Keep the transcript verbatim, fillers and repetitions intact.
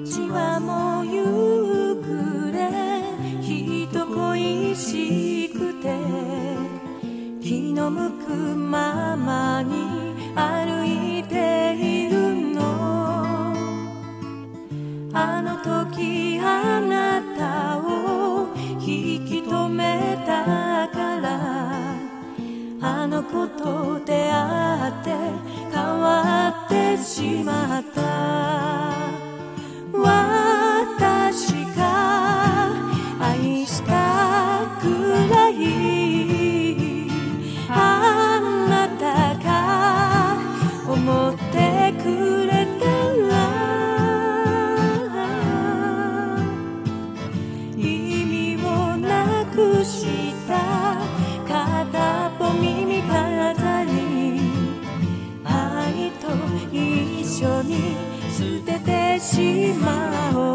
街はもう夕暮れ、人恋しくて気の向くままに歩いているの。あの時あなたを引き止めたから、あの子と出会って変わってしまった。私が愛したくらいあなたが思ってくれたら、意味をなくした片っぽ耳飾り、愛と一緒に捨ててしまおう。